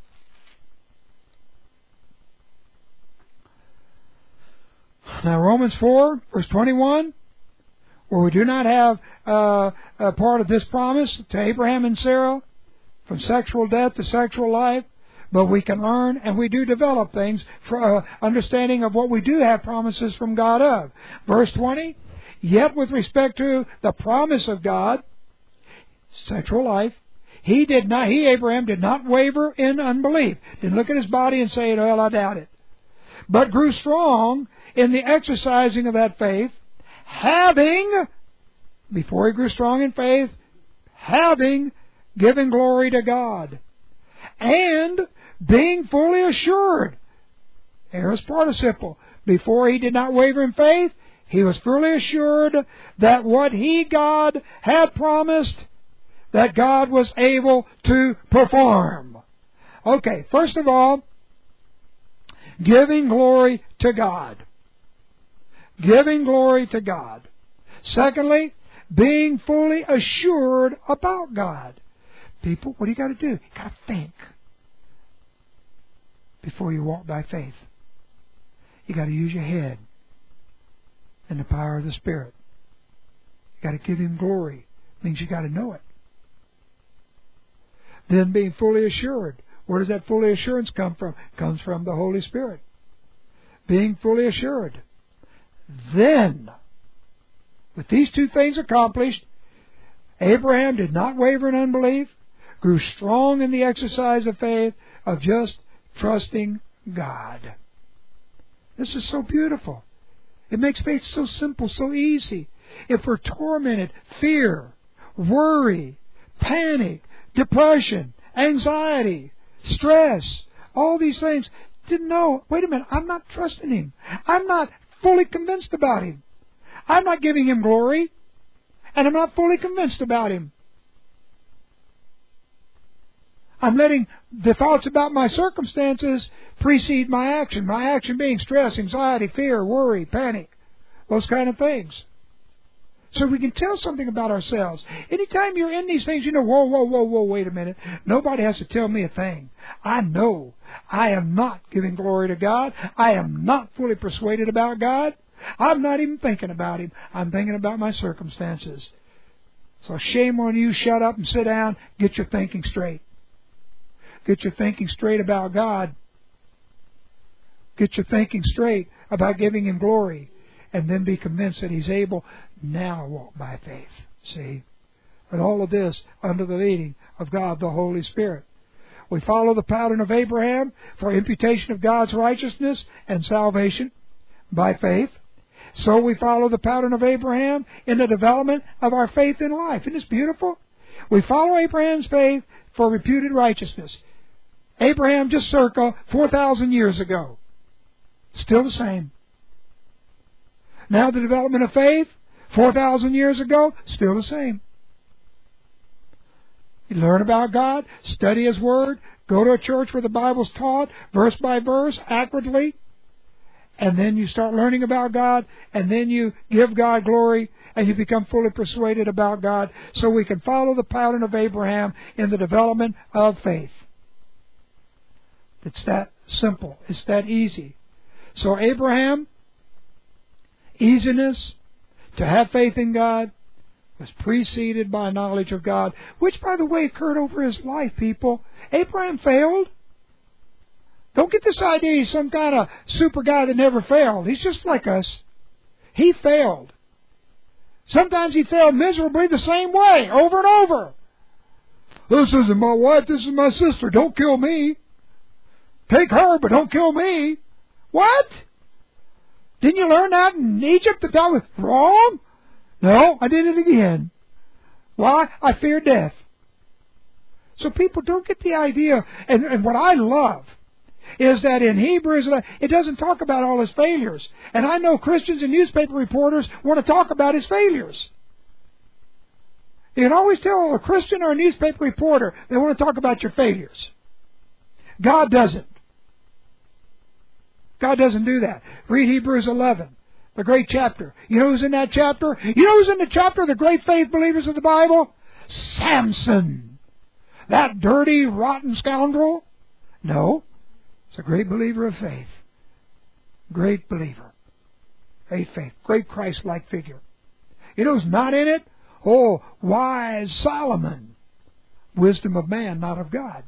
Now, Romans four, verse twenty-one, where we do not have uh, a part of this promise to Abraham and Sarah, from sexual death to sexual life, but we can learn and we do develop things for uh, understanding of what we do have promises from God of. Verse twenty, yet with respect to the promise of God, sexual life, he did not, he, Abraham, did not waver in unbelief. Didn't look at his body and say, well, I doubt it. But grew strong in the exercising of that faith, having, before he grew strong in faith, having given glory to God, and being fully assured. Aorist participle. Before he did not waver in faith, he was fully assured that what he, God, had promised, that God was able to perform. Okay, first of all, giving glory to God. Giving glory to God. Secondly, being fully assured about God. People, what do you got to do? You got to think before you walk by faith. You got to use your head and the power of the Spirit. You got to give Him glory. It means you got to know it. Then being fully assured. Where does that fully assurance come from? It comes from the Holy Spirit. Being fully assured. Then, with these two things accomplished, Abraham did not waver in unbelief, grew strong in the exercise of faith, of just trusting God. This is so beautiful. It makes faith so simple, so easy. If we're tormented, fear, worry, panic, depression, anxiety, stress, all these things, didn't know, wait a minute, I'm not trusting Him. I'm not fully convinced about Him. I'm not giving Him glory, and I'm not fully convinced about Him. I'm letting the thoughts about my circumstances precede my action. My action being stress, anxiety, fear, worry, panic, those kind of things. So we can tell something about ourselves. Anytime you're in these things, you know, whoa, whoa, whoa, whoa, wait a minute. Nobody has to tell me a thing. I know I am not giving glory to God. I am not fully persuaded about God. I'm not even thinking about Him. I'm thinking about my circumstances. So shame on you. Shut up and sit down. Get your thinking straight. Get your thinking straight about God. Get your thinking straight about giving Him glory. And then be convinced that He's able now to walk by faith. See? And all of this under the leading of God the Holy Spirit. We follow the pattern of Abraham for imputation of God's righteousness and salvation by faith. So we follow the pattern of Abraham in the development of our faith in life. Isn't this beautiful? We follow Abraham's faith for reputed righteousness. Abraham just circa four thousand years ago. Still the same. Now the development of faith, four thousand years ago, still the same. You learn about God, study His Word, go to a church where the Bible's taught, verse by verse, accurately, and then you start learning about God, and then you give God glory, and you become fully persuaded about God, so we can follow the pattern of Abraham in the development of faith. It's that simple. It's that easy. So Abraham, easiness, to have faith in God, was preceded by knowledge of God, which, by the way, occurred over his life, people. Abraham failed. Don't get this idea he's some kind of super guy that never failed. He's just like us. He failed. Sometimes he failed miserably the same way, over and over. This isn't my wife, this is my sister. Don't kill me. Take her, but don't kill me. What? Didn't you learn that in Egypt that that was wrong? No, I did it again. Why? I fear death. So people don't get the idea. And, and what I love is that in Hebrews, it doesn't talk about all his failures. And I know Christians and newspaper reporters want to talk about his failures. You can always tell a Christian or a newspaper reporter they want to talk about your failures. God doesn't. God doesn't do that. Read Hebrews eleven. The great chapter. You know who's in that chapter? You know who's in the chapter of the great faith believers of the Bible? Samson. That dirty, rotten scoundrel? No. It's a great believer of faith. Great believer. Great faith. Great Christ-like figure. You know who's not in it? Oh, wise Solomon. Wisdom of man, not of God.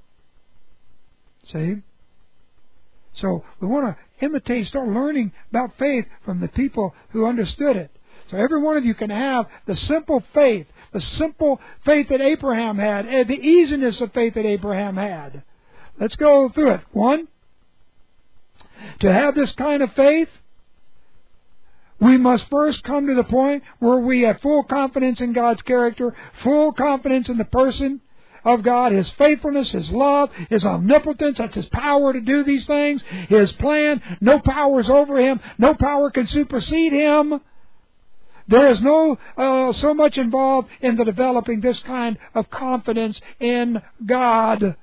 See? So we want to imitate, start learning about faith from the people who understood it. So every one of you can have the simple faith, the simple faith that Abraham had, and the easiness of faith that Abraham had. Let's go through it. One, to have this kind of faith, we must first come to the point where we have full confidence in God's character, full confidence in the person of God, His faithfulness, His love, His omnipotence, that's His power to do these things, His plan, no power is over Him, no power can supersede Him. There is no uh, so much involved in the developing this kind of confidence in God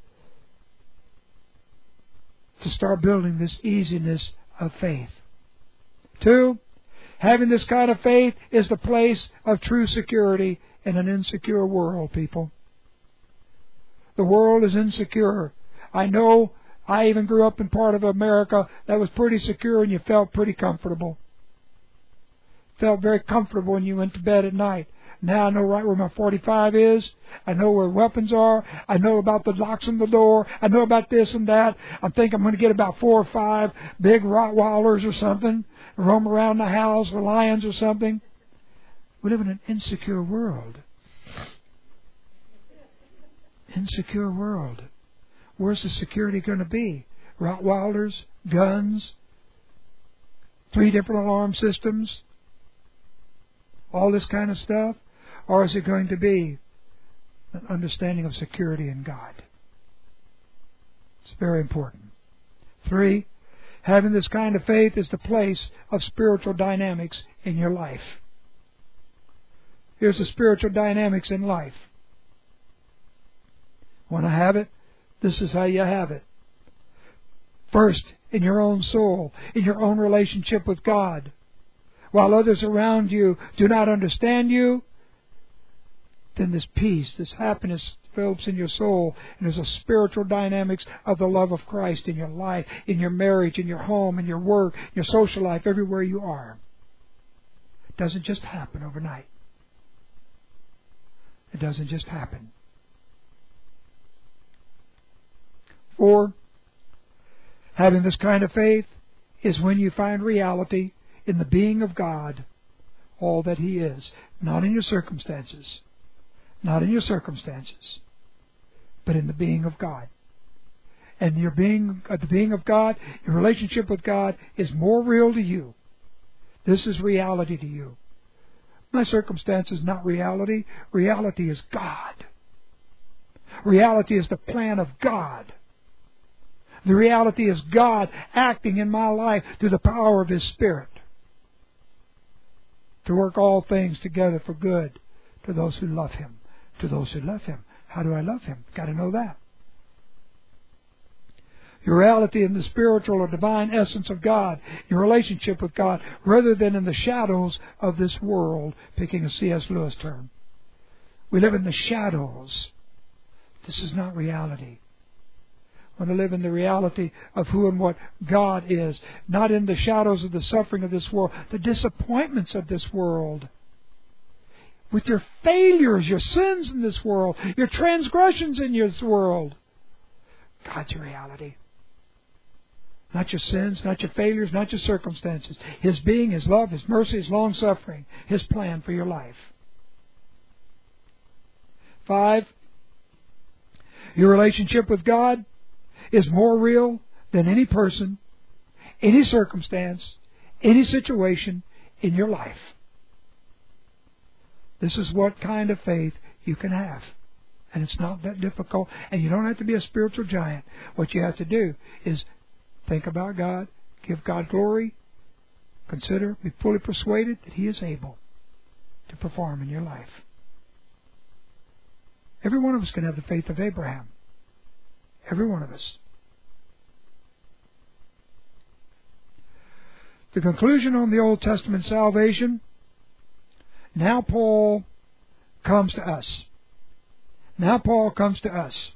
to start building this easiness of faith. Two, having this kind of faith is the place of true security in an insecure world, people. The world is insecure. I know I even grew up in part of America that was pretty secure and you felt pretty comfortable. Felt very comfortable when you went to bed at night. Now I know right where my forty-five is. I know where weapons are. I know about the locks on the door. I know about this and that. I think I'm going to get about four or five big Rottweilers or something, roam around the house, or lions or something. We live in an insecure world. Insecure world. Where's the security going to be? Rottweilers, guns, three different alarm systems, all this kind of stuff? Or is it going to be an understanding of security in God? It's very important. Three, having this kind of faith is the place of spiritual dynamics in your life. Here's the spiritual dynamics in life. Want to have it? This is how you have it. First, in your own soul, in your own relationship with God. While others around you do not understand you, then this peace, this happiness develops in your soul, and there's a spiritual dynamics of the love of Christ in your life, in your marriage, in your home, in your work, in your social life, everywhere you are. It doesn't just happen overnight. It doesn't just happen. Four, having this kind of faith is when you find reality in the being of God, all that He is, not in your circumstances, not in your circumstances, but in the being of God. And your being, uh, the being of God, your relationship with God is more real to you. This is reality to you. My circumstance is not reality. Reality is God. Reality is the plan of God. The reality is God acting in my life through the power of His Spirit to work all things together for good to those who love Him, to those who love Him, How do I love Him? Got to know that. Your reality in the spiritual or divine essence of God, your relationship with God, rather than in the shadows of this world, picking a C S Lewis term. We live in the shadows. This is not reality. We want to live in the reality of who and what God is, not in the shadows of the suffering of this world, the disappointments of this world. With your failures, your sins in this world, your transgressions in this world. God's your reality. Not your sins, not your failures, not your circumstances. His being, His love, His mercy, His long-suffering, His plan for your life. Five, your relationship with God is more real than any person, any circumstance, any situation in your life. This is what kind of faith you can have. And it's not that difficult. And you don't have to be a spiritual giant. What you have to do is think about God, give God glory, consider, be fully persuaded that He is able to perform in your life. Every one of us can have the faith of Abraham. Every one of us. The conclusion on the Old Testament salvation. Now Paul comes to us. Now Paul comes to us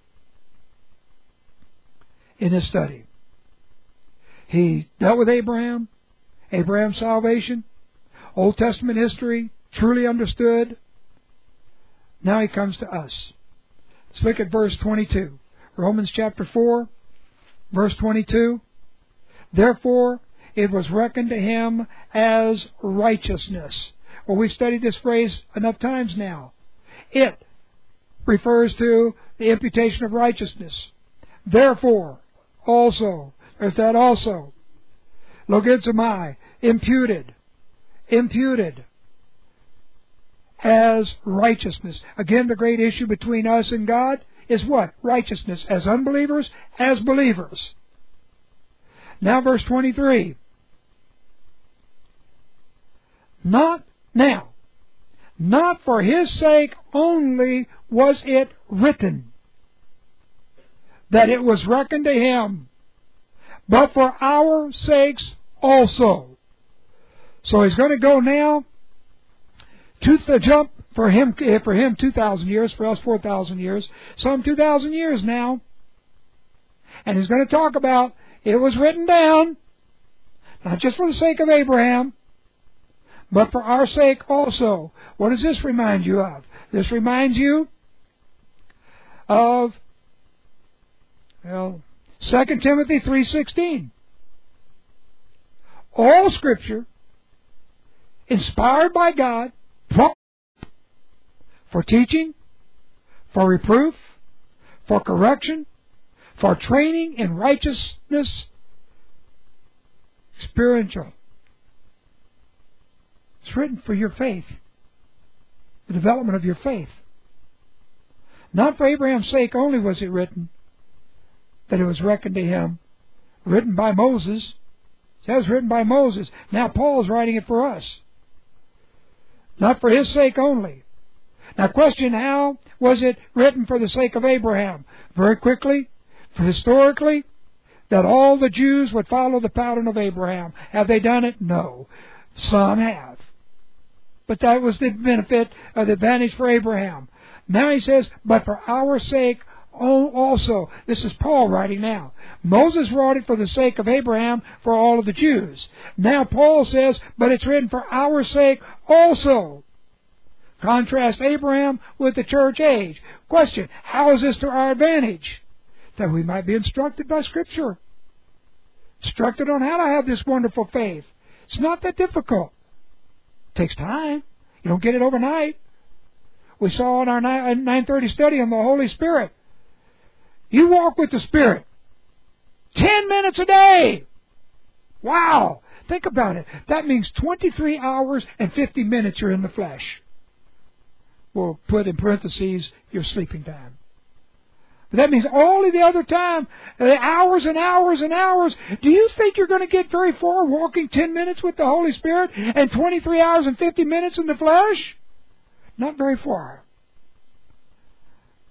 in his study. He dealt with Abraham, Abraham's salvation, Old Testament history, truly understood. Now he comes to us. Let's look at verse twenty-two. Romans chapter four, verse twenty-two. Therefore, it was reckoned to him as righteousness. Well, we've studied this phrase enough times now. It refers to the imputation of righteousness. Therefore, also, there's that also. Logizomai, imputed. Imputed as righteousness. Again, the great issue between us and God is what? Righteousness. As unbelievers, as believers. Now verse twenty-three. Not now. Not for His sake only was it written that it was reckoned to Him, but for our sakes also. So he's going to go now to the jump for him, for him two thousand years, for us four thousand years, some two thousand years now. And he's going to talk about it was written down, not just for the sake of Abraham, but for our sake also. What does this remind you of? This reminds you of, well, Second Timothy three sixteen. All Scripture, inspired by God, for teaching, for reproof, for correction, for training in righteousness, spiritual. It's written for your faith, the development of your faith. Not for Abraham's sake only was it written, that it was reckoned to him, written by Moses. It was written by Moses. Now Paul is writing it for us. Not for his sake only. Now question, how was it written for the sake of Abraham? Very quickly, for historically, that all the Jews would follow the pattern of Abraham. Have they done it? No. Some have. But that was the benefit, or the advantage for Abraham. Now he says, but for our sake also. This is Paul writing now. Moses wrote it for the sake of Abraham, for all of the Jews. Now Paul says, but it's written for our sake also. Contrast Abraham with the church age. Question, how is this to our advantage? That we might be instructed by Scripture. Instructed on how to have this wonderful faith. It's not that difficult. It takes time. You don't get it overnight. We saw in our nine thirty study on the Holy Spirit. You walk with the Spirit. Ten minutes a day. Wow. Think about it. That means twenty-three hours and fifty minutes you're in the flesh. We'll put in parentheses your sleeping time. But that means all of the other time, the hours and hours and hours. Do you think you're going to get very far walking ten minutes with the Holy Spirit and twenty-three hours and fifty minutes in the flesh? Not very far.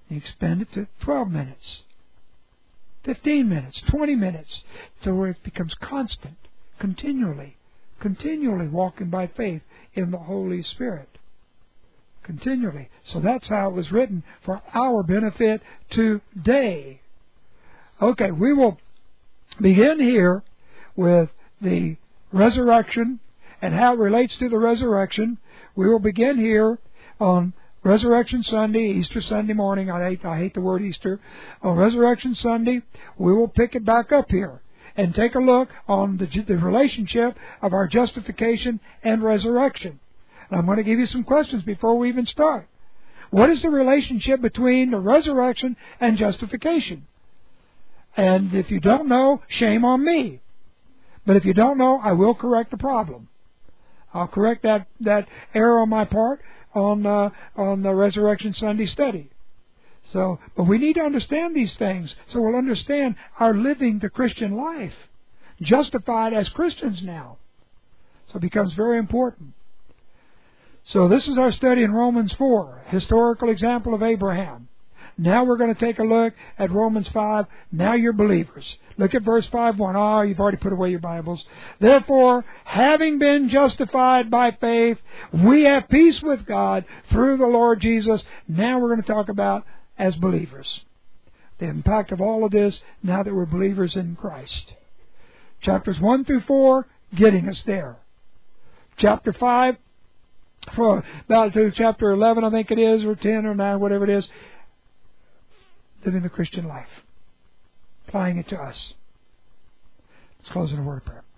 You expand it to twelve minutes, fifteen minutes, twenty minutes, to where it becomes constant, continually, continually walking by faith in the Holy Spirit. Continually. So that's how it was written for our benefit today. Okay, we will begin here with the resurrection and how it relates to the resurrection. We will begin here on Resurrection Sunday, Easter Sunday morning. I hate, I hate the word Easter. On Resurrection Sunday, we will pick it back up here and take a look on the, the relationship of our justification and resurrection. And I'm going to give you some questions before we even start. What is the relationship between the resurrection and justification? And if you don't know, shame on me. But if you don't know, I will correct the problem. I'll correct that, that error on my part on uh, on the Resurrection Sunday study. So, but we need to understand these things so we'll understand our living the Christian life, justified as Christians now. So it becomes very important. So this is our study in Romans four, historical example of Abraham. Now we're going to take a look at Romans five. Now you're believers. Look at verse five one. Ah, oh, you've already put away your Bibles. Therefore, having been justified by faith, we have peace with God through the Lord Jesus. Now we're going to talk about as believers. The impact of all of this now that we're believers in Christ. Chapters one through four, getting us there. Chapter five, for about to chapter eleven, I think it is, or ten or nine, whatever it is, living the Christian life, applying it to us. Let's close in a word of prayer.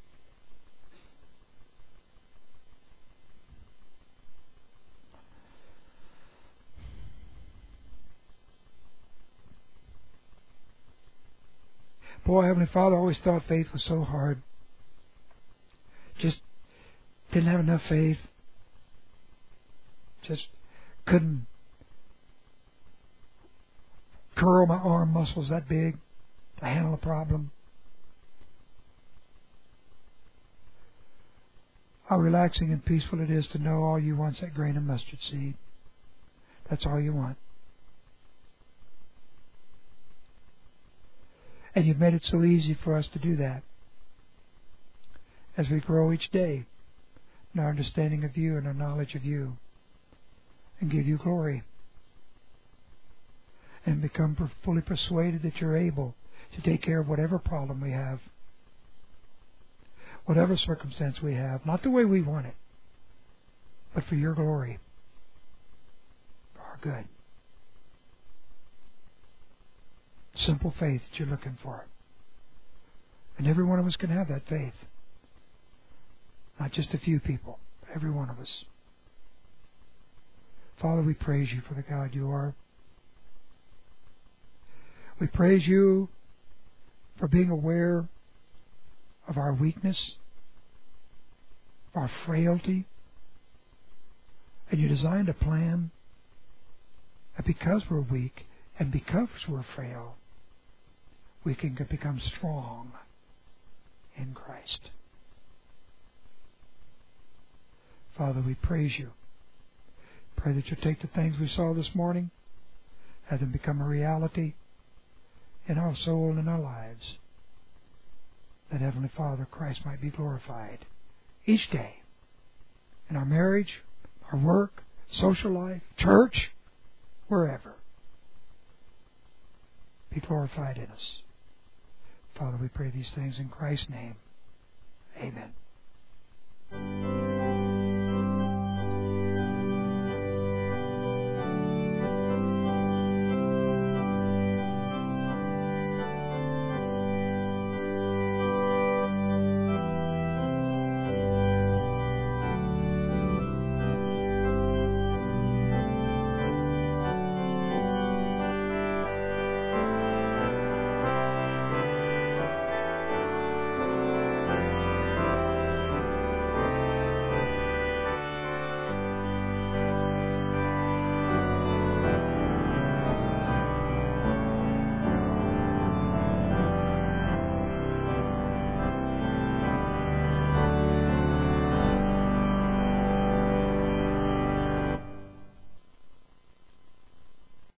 Boy, Heavenly Father, I always thought faith was so hard. Just didn't have enough faith. Just couldn't curl my arm muscles that big to handle a problem. How relaxing and peaceful it is to know all you want is that grain of mustard seed. That's all you want. And you've made it so easy for us to do that as we grow each day in our understanding of you and our knowledge of you, and give you glory, and become fully persuaded that you're able to take care of whatever problem we have, whatever circumstance we have, not the way we want it, but for your glory, for our good. Simple faith that you're looking for. And every one of us can have that faith. Not just a few people, but every one of us. Father, we praise you for the God you are. We praise you for being aware of our weakness, our frailty, and you designed a plan that because we're weak and because we're frail, we can become strong in Christ. Father, we praise you. Pray that you'll take the things we saw this morning, have them become a reality in our soul and our lives, that Heavenly Father, Christ might be glorified each day in our marriage, our work, social life, church, wherever. Be glorified in us. Father, we pray these things in Christ's name. Amen.